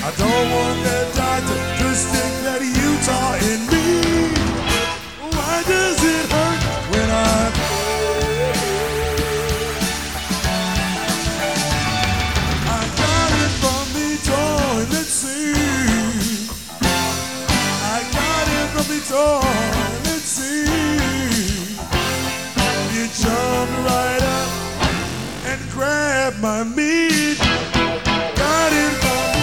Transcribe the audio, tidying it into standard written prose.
I don't want that doctor to stick that Utah in me. Why does it hurt when I got it from the toilet seat. I got it from the toilet seat. You jumped right up and grabbed my meat.